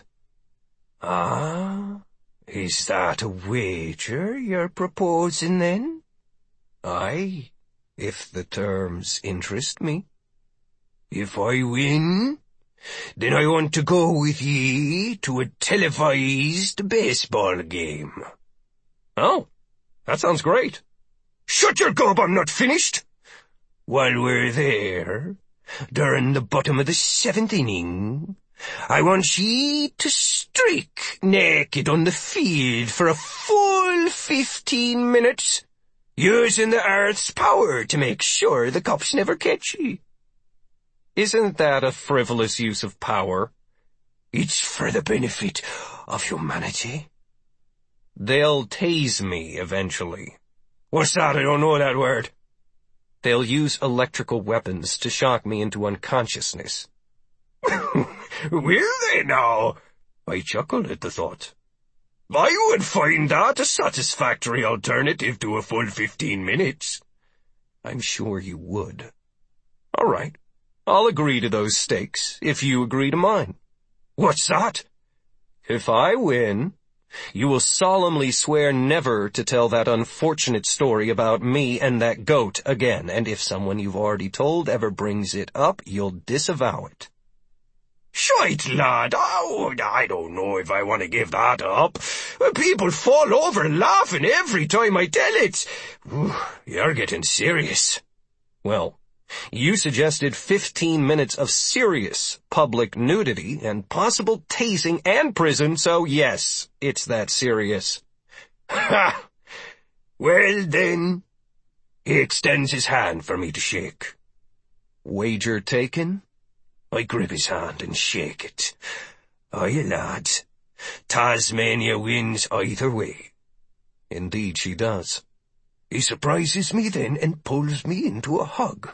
Ah, is that a wager you're proposing then? Aye, if the terms interest me. If I win, then I want to go with ye to a televised baseball game. Oh, that sounds great. Shut your gob, I'm not finished. While we're there, during the bottom of the seventh inning, I want ye to streak naked on the field for a full fifteen minutes, using the Earth's power to make sure the cops never catch ye. Isn't that a frivolous use of power? It's for the benefit of humanity. They'll tase me eventually. What's that? I don't know that word. They'll use electrical weapons to shock me into unconsciousness. Will they now? I chuckled at the thought. I would find that a satisfactory alternative to a full fifteen minutes. I'm sure you would. All right. I'll agree to those stakes, if you agree to mine. What's that? If I win, you will solemnly swear never to tell that unfortunate story about me and that goat again, and if someone you've already told ever brings it up, you'll disavow it. Shite, lad. Oh, I don't know if I want to give that up. People fall over laughing every time I tell it. Ooh, you're getting serious. Well, you suggested fifteen minutes of serious public nudity and possible tasing and prison, so yes, it's that serious. Ha! Well then, he extends his hand for me to shake. Wager taken? I grip his hand and shake it. Aye, lads, Tasmania wins either way. Indeed she does. He surprises me then and pulls me into a hug.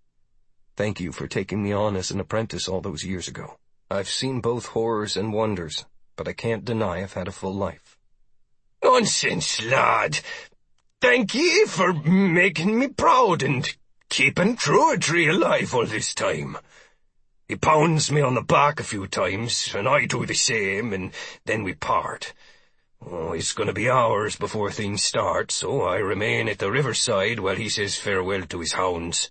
Thank you for taking me on as an apprentice all those years ago. I've seen both horrors and wonders, but I can't deny I've had a full life. Nonsense, lad. Thank ye for making me proud and keeping Truetry alive all this time. He pounds me on the back a few times, and I do the same, and then we part. Oh, it's going to be hours before things start, so I remain at the riverside while he says farewell to his hounds.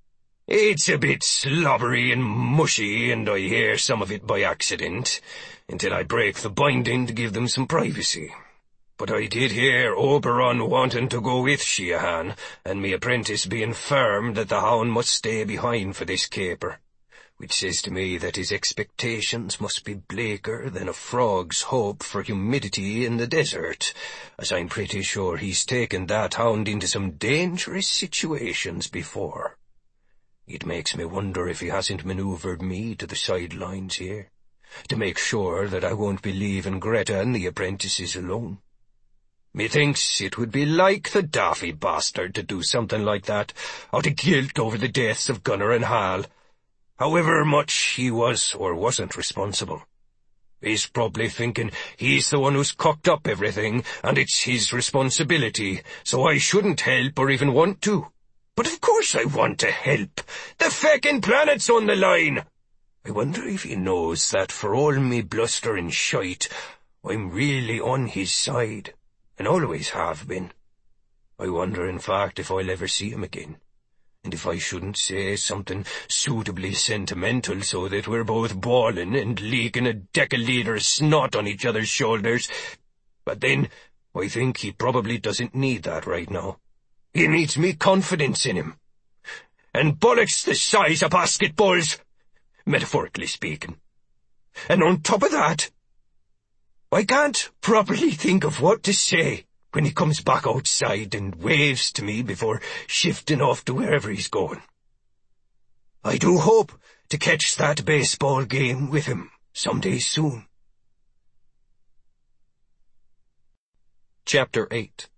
It's a bit slobbery and mushy, and I hear some of it by accident, until I break the binding to give them some privacy. But I did hear Oberon wanting to go with Shihan, and me apprentice being firm that the hound must stay behind for this caper, which says to me that his expectations must be bleaker than a frog's hope for humidity in the desert, as I'm pretty sure he's taken that hound into some dangerous situations before. It makes me wonder if he hasn't manoeuvred me to the sidelines here, to make sure that I won't be leaving Greta and the apprentices alone. Methinks it would be like the daffy bastard to do something like that, out of guilt over the deaths of Gunnar and Hal, however much he was or wasn't responsible. He's probably thinking he's the one who's cocked up everything, and it's his responsibility, so I shouldn't help or even want to. But of course I want to help. The feckin' planet's on the line. I wonder if he knows that for all me bluster and shite, I'm really on his side, and always have been. I wonder, in fact, if I'll ever see him again. And if I shouldn't say something suitably sentimental so that we're both bawling and leaking a deciliter of snot on each other's shoulders, but then I think he probably doesn't need that right now. He needs me confidence in him. And bollocks the size of basketballs, metaphorically speaking. And on top of that, I can't properly think of what to say when he comes back outside and waves to me before shifting off to wherever he's going. I do hope to catch that baseball game with him someday soon. Chapter eight.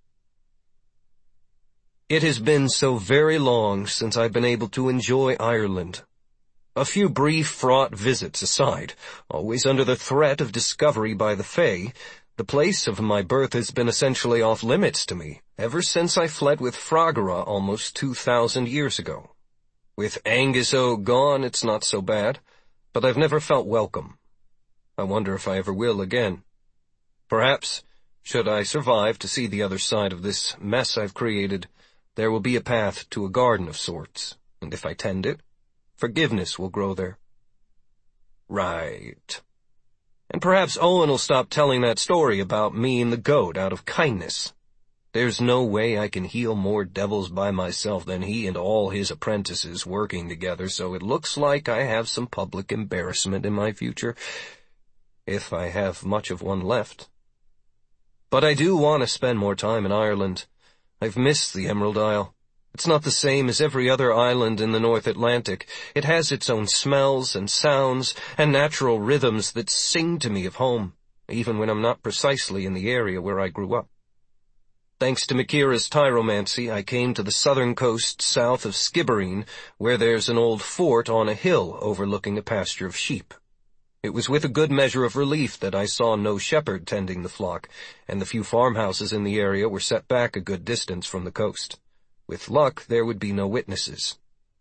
It has been so very long since I've been able to enjoy Ireland. A few brief, fraught visits aside, always under the threat of discovery by the Fae, the place of my birth has been essentially off-limits to me, ever since I fled with Fragora almost two thousand years ago. With Angus O gone, it's not so bad, but I've never felt welcome. I wonder if I ever will again. Perhaps, should I survive to see the other side of this mess I've created, there will be a path to a garden of sorts, and if I tend it, forgiveness will grow there. Right. And perhaps Owen will stop telling that story about me and the goat out of kindness. There's no way I can heal more devils by myself than he and all his apprentices working together, so it looks like I have some public embarrassment in my future, if I have much of one left. But I do want to spend more time in Ireland. I've missed the Emerald Isle. It's not the same as every other island in the North Atlantic. It has its own smells and sounds and natural rhythms that sing to me of home, even when I'm not precisely in the area where I grew up. Thanks to Makira's tyromancy, I came to the southern coast south of Skibbereen, where there's an old fort on a hill overlooking a pasture of sheep. It was with a good measure of relief that I saw no shepherd tending the flock, and the few farmhouses in the area were set back a good distance from the coast. With luck, there would be no witnesses.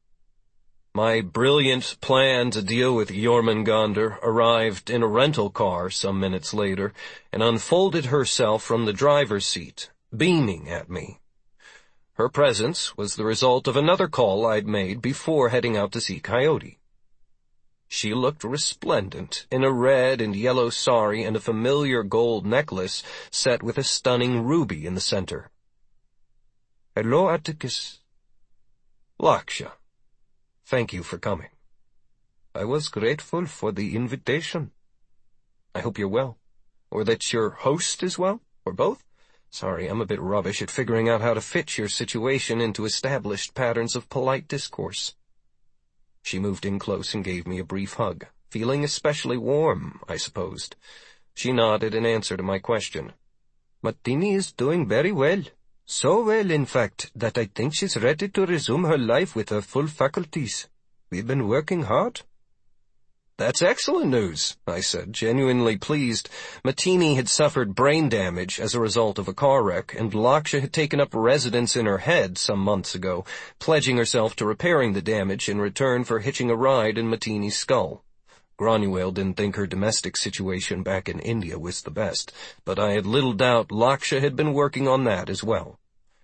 My brilliant plan to deal with Jormungandr arrived in a rental car some minutes later and unfolded herself from the driver's seat, beaming at me. Her presence was the result of another call I'd made before heading out to see Coyote. She looked resplendent in a red and yellow sari and a familiar gold necklace set with a stunning ruby in the center. Hello, Atticus. Laksha, thank you for coming. I was grateful for the invitation. I hope you're well, or that your host is well, or both. Sorry, I'm a bit rubbish at figuring out how to fit your situation into established patterns of polite discourse. She moved in close and gave me a brief hug, feeling especially warm, I supposed. She nodded in answer to my question. Martini is doing very well. So well, in fact, that I think she's ready to resume her life with her full faculties. We've been working hard. That's excellent news, I said, genuinely pleased. Martini had suffered brain damage as a result of a car wreck, and Laksha had taken up residence in her head some months ago, pledging herself to repairing the damage in return for hitching a ride in Martini's skull. Granuaile didn't think her domestic situation back in India was the best, but I had little doubt Laksha had been working on that as well.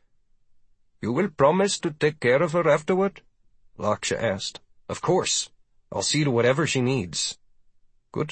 You will promise to take care of her afterward? Laksha asked. Of course. I'll see to whatever she needs. Good.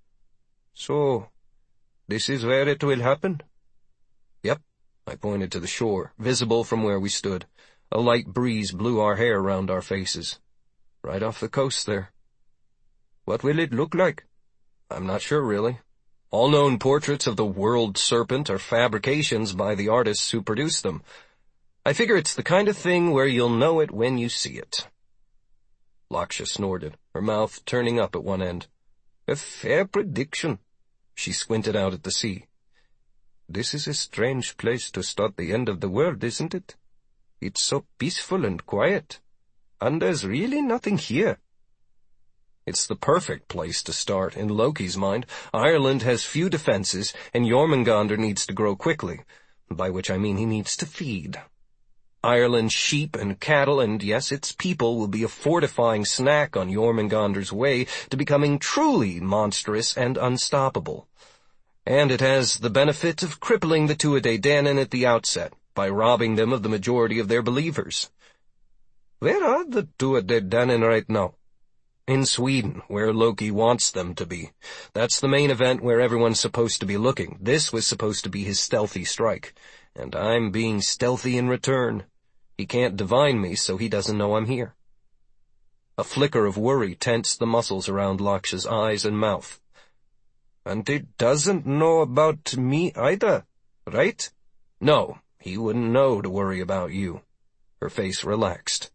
So, this is where it will happen? Yep. I pointed to the shore, visible from where we stood. A light breeze blew our hair round our faces. Right off the coast there. What will it look like? I'm not sure, really. All known portraits of the world serpent are fabrications by the artists who produce them. I figure it's the kind of thing where you'll know it when you see it. Laksha snorted, her mouth turning up at one end. A fair prediction. She squinted out at the sea. This is a strange place to start the end of the world, isn't it? It's so peaceful and quiet. And there's really nothing here. It's the perfect place to start, in Loki's mind. Ireland has few defenses, and Jormungandr needs to grow quickly, by which I mean he needs to feed. Ireland's sheep and cattle, and yes, its people, will be a fortifying snack on Jormungandr's way to becoming truly monstrous and unstoppable. And it has the benefit of crippling the Tuatha Dé Danann at the outset, by robbing them of the majority of their believers. Where are the two of dead Danin right now? In Sweden, where Loki wants them to be. That's the main event where everyone's supposed to be looking. This was supposed to be his stealthy strike, and I'm being stealthy in return. He can't divine me, so he doesn't know I'm here. A flicker of worry tensed the muscles around Laksha's eyes and mouth. And he doesn't know about me either, right? No, he wouldn't know to worry about you. Her face relaxed.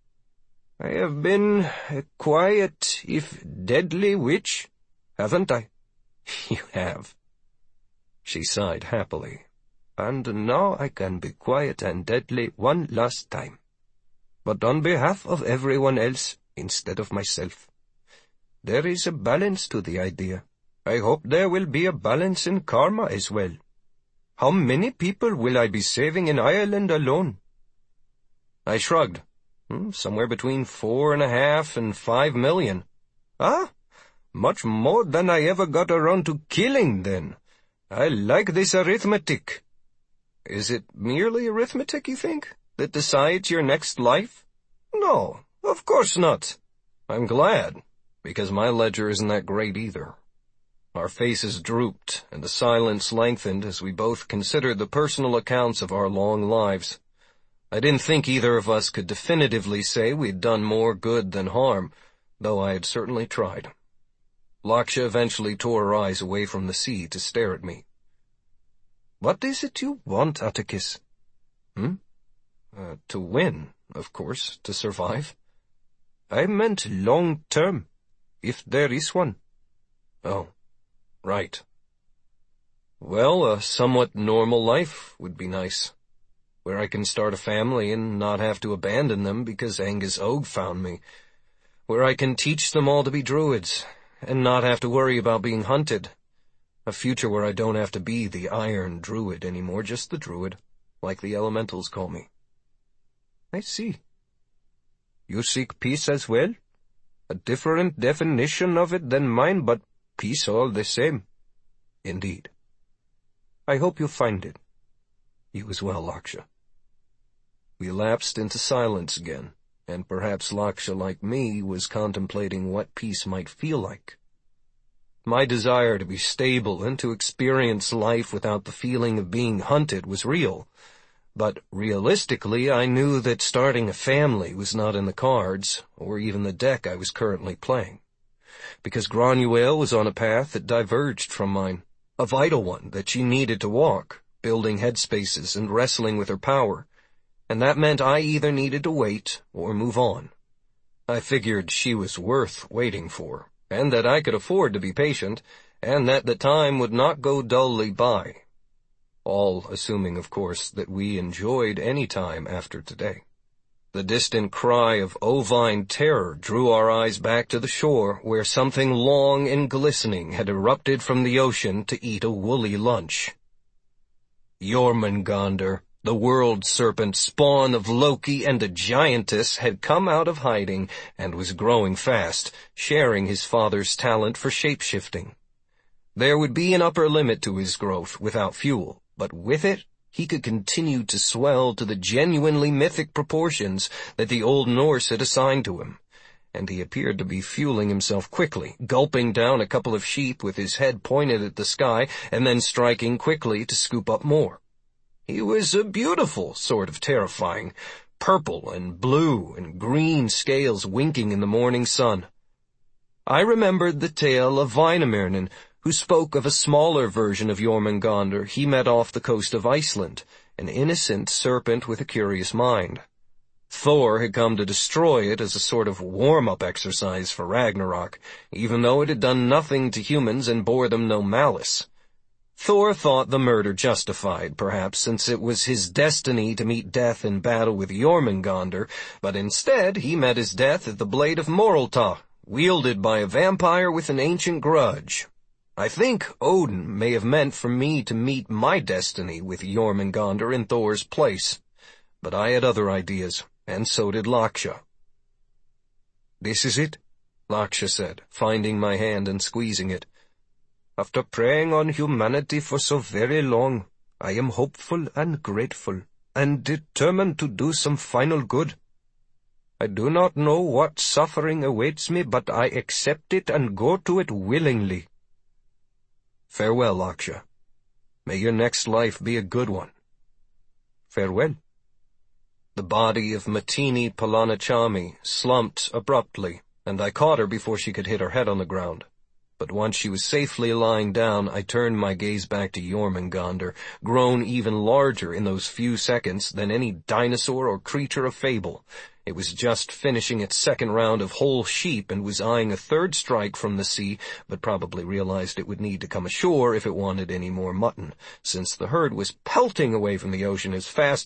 I have been a quiet, if deadly witch, haven't I? You have. She sighed happily. And now I can be quiet and deadly one last time. But on behalf of everyone else, instead of myself. There is a balance to the idea. I hope there will be a balance in karma as well. How many people will I be saving in Ireland alone? I shrugged. Hmm, somewhere between four and a half and five million. Ah, much more than I ever got around to killing, then. I like this arithmetic. Is it merely arithmetic, you think, that decides your next life? No, of course not. I'm glad, because my ledger isn't that great either. Our faces drooped, and the silence lengthened as we both considered the personal accounts of our long lives. I didn't think either of us could definitively say we'd done more good than harm, though I had certainly tried. Laksha eventually tore her eyes away from the sea to stare at me. What is it you want, Atticus? Hmm? Uh, to win, of course, to survive. I meant long-term, if there is one. Oh, right. Well, a somewhat normal life would be nice, where I can start a family and not have to abandon them because Angus Og found me, where I can teach them all to be druids and not have to worry about being hunted. A future where I don't have to be the Iron Druid anymore, just the Druid, like the elementals call me. I see. You seek peace as well? A different definition of it than mine, but peace all the same. Indeed. I hope you find it. You as well, Laksha. We lapsed into silence again, and perhaps Laksha, like me, was contemplating what peace might feel like. My desire to be stable and to experience life without the feeling of being hunted was real, but realistically I knew that starting a family was not in the cards, or even the deck I was currently playing, because Granuaile was on a path that diverged from mine, a vital one that she needed to walk, building headspaces and wrestling with her power, and that meant I either needed to wait or move on. I figured she was worth waiting for, and that I could afford to be patient, and that the time would not go dully by. All assuming, of course, that we enjoyed any time after today. The distant cry of ovine terror drew our eyes back to the shore, where something long and glistening had erupted from the ocean to eat a woolly lunch. Jormungandr, the world serpent spawn of Loki and a giantess, had come out of hiding and was growing fast, sharing his father's talent for shape-shifting. There would be an upper limit to his growth without fuel, but with it, he could continue to swell to the genuinely mythic proportions that the Old Norse had assigned to him, and he appeared to be fueling himself quickly, gulping down a couple of sheep with his head pointed at the sky and then striking quickly to scoop up more. He was a beautiful sort of terrifying, purple and blue and green scales winking in the morning sun. I remembered the tale of Vainamirnin, who spoke of a smaller version of Jormungandr he met off the coast of Iceland, an innocent serpent with a curious mind. Thor had come to destroy it as a sort of warm-up exercise for Ragnarok, even though it had done nothing to humans and bore them no malice. Thor thought the murder justified, perhaps, since it was his destiny to meet death in battle with Jormungandr, but instead he met his death at the blade of Morolta, wielded by a vampire with an ancient grudge. I think Odin may have meant for me to meet my destiny with Jormungandr in Thor's place, but I had other ideas, and so did Laksha. "This is it," Laksha said, finding my hand and squeezing it. "After preying on humanity for so very long, I am hopeful and grateful, and determined to do some final good." I do not know what suffering awaits me, but I accept it and go to it willingly. Farewell, Aksha. May your next life be a good one. Farewell. The body of Matini Palanachami slumped abruptly, and I caught her before she could hit her head on the ground. But once she was safely lying down, I turned my gaze back to Jormungandr, grown even larger in those few seconds than any dinosaur or creature of fable. It was just finishing its second round of whole sheep and was eyeing a third strike from the sea, but probably realized it would need to come ashore if it wanted any more mutton, since the herd was pelting away from the ocean as fast